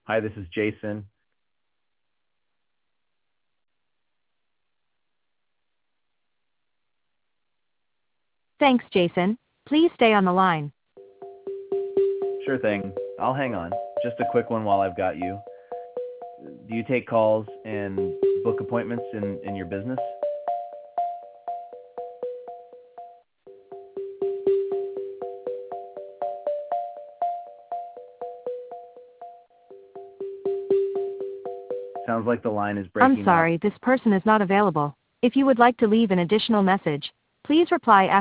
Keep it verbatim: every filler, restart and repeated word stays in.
Hi, this is Jason. Thanks, Jason. Please stay on the line. Sure thing. I'll hang on. Just a quick one while I've got you. Do you take calls and book appointments in, in your business? Sounds like the line is I'm breaking up. sorry, this person is not available. If you would like to leave an additional message, please reply after